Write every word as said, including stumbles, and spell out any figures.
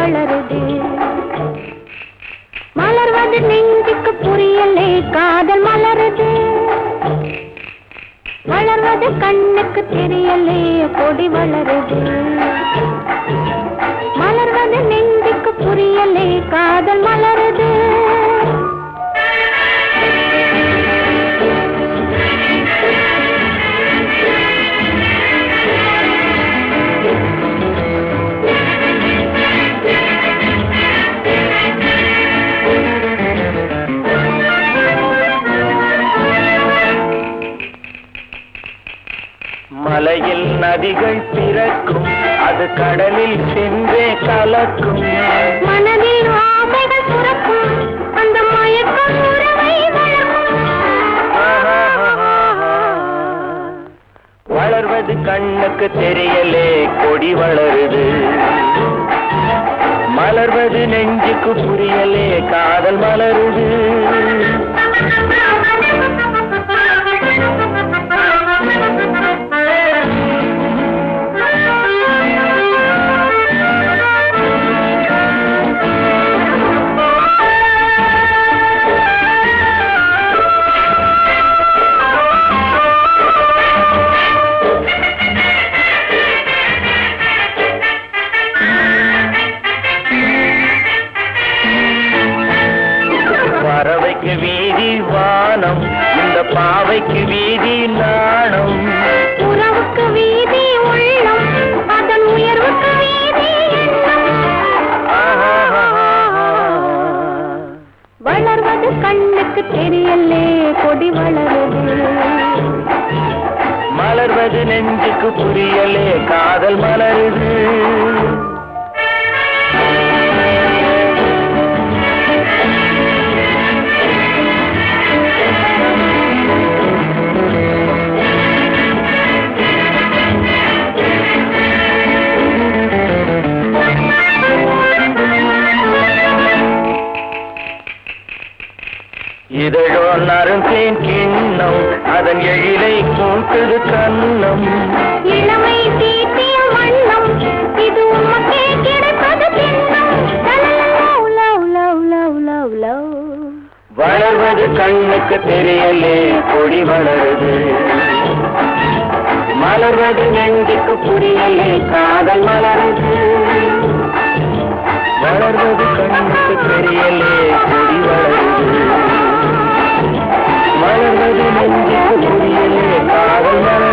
வளருது. மலர்வது நெஞ்சுக்கு புரியலே காதல் மலருது. வளர்வது கண்ணுக்கு தெரியலே கொடி வளருது. மலர்வது நெஞ்சுக்கு புரியலே காதல் மலருது. மலையில் நதிகள் பிறக்கும், அது கடலில் சென்றே கலக்கும். மனதில் ஆசைகள் சுரக்கும், அந்த மயக்கம் உறவை வளர்க்கும். வளர்வது கண்ணுக்கு தெரியலே கொடி வளருது. மலர்வது நெஞ்சுக்கு புரியலே காதல் மலருது. பறவைக்கு வீதி வானம், இந்த பாவைக்கு வீதி நாணம். உறவுக்கு வீதி உள்ளம், அதன் உயர்வுக்கு வீதி எண்ணம். வளர்வது கண்ணுக்கு தெரியலே கொடி வளருது. மலர்வது நெஞ்சுக்கு புரியலே காதல் மலருது. இதழோ நறுந்தேன் கிண்ணம், அதன் எழிலை கூட்டுது கண்ணம். இளமை தீட்டிய வண்ணம், இது உமக்கே கிடைப்பது திண்ணம். Love love love love love. வளர்வது கண்ணுக்கு தெரியலே கொடி வளருது. மலர்வது நெஞ்சுக்கு புரியலே காதல் மலருது. வளர்வது கண்ணுக்கு தெரியலே கொடி வளருது. மலர்வது நெஞ்சுக்கு புரியலே காதல் மலருது.